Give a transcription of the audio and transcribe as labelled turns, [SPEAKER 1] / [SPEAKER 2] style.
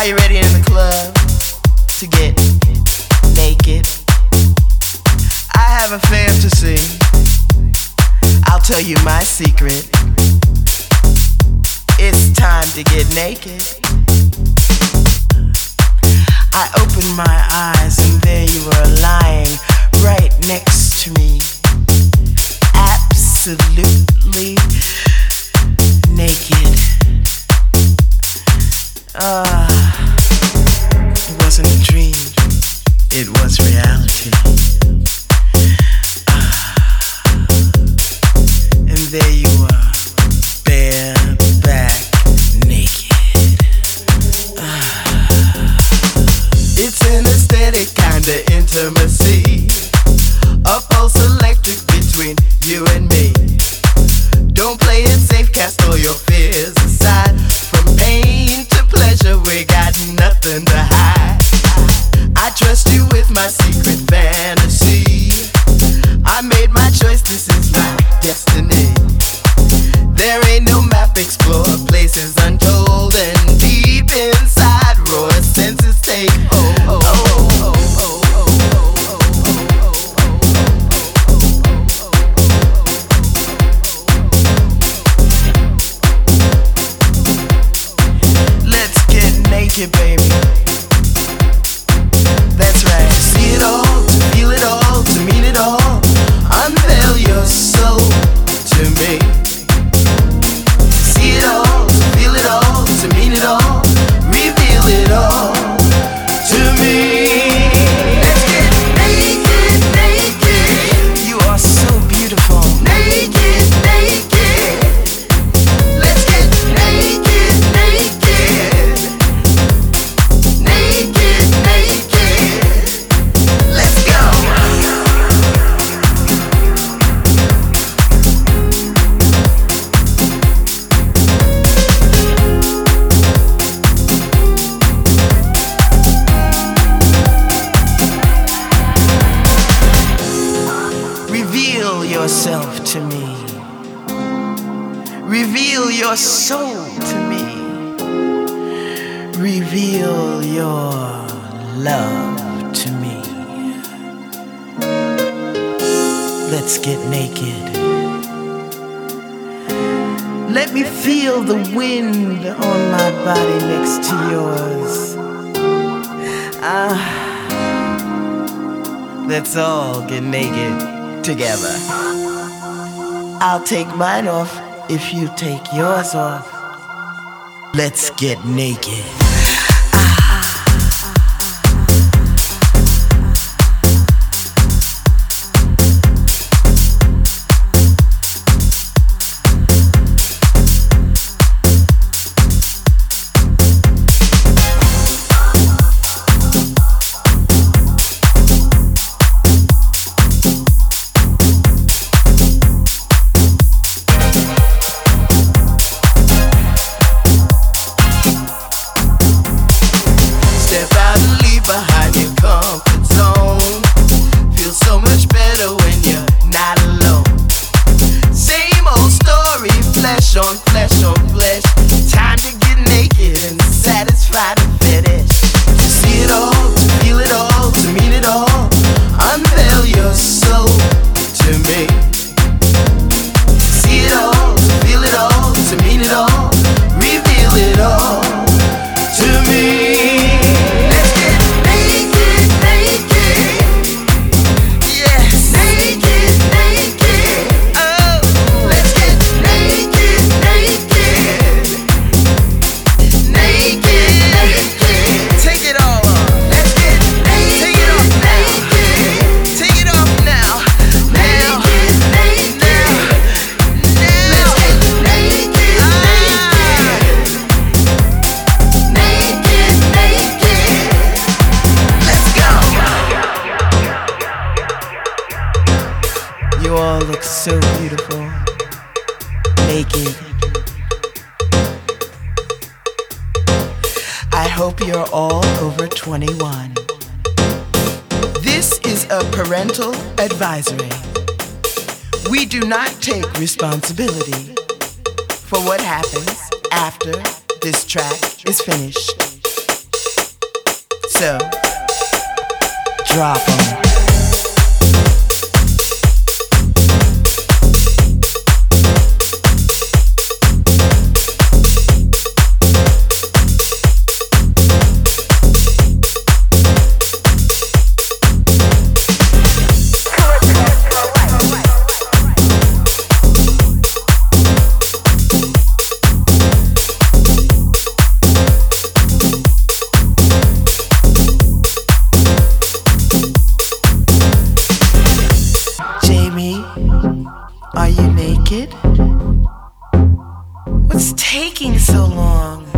[SPEAKER 1] Are you ready in the club to get naked? I have a fantasy. I'll tell you my secret. It's time to get naked. I opened my eyes and there you were lying right next to me. Absolutely naked. It wasn't a dream, it was reality. And there you are, bare back, naked. It's an aesthetic kind of intimacy, a pulse electric between you and me. Don't play it safe, cast all your fears aside. From pain to pleasure, we got nothing to hide. I trust you with my secret fantasy. I made my choice, this is my destiny. There ain't no map, explore places untold, and deep inside, raw senses take hold. Let's get naked, baby. That's right. To see it all, to feel it all, to mean it all. Unveil your soul to me. To see it all, to feel it all, to mean it all. Reveal it all to me. Let's get naked, naked. You are so beautiful. Naked, naked. Let's get naked, naked. Naked, naked. Let's go. Reveal yourself to me. Reveal your soul to me. Reveal your love to me. Let's get naked. Let me feel the wind on my body next to yours. Let's all get naked together. I'll take mine off if you take yours off. Let's get naked. On flesh, time to get naked and satisfy the fetish. To see it all, to feel it all, to mean it all. Unveil your soul to me. See it all, to feel it all, to mean it all. Reveal it all to me. Let's get naked, naked. Yes, naked, naked. Oh, let's get naked, naked. Naked. Take it all off. Let's get naked. Take it off now. Take it off now. Now. Naked. Now. Let's get naked. Naked, naked. Let's go. You all look so beautiful. Naked. I hope you're all over 21. This is a parental advisory. We do not take responsibility for what happens after this track is finished. so drop 'em. Are you naked? What's taking so long?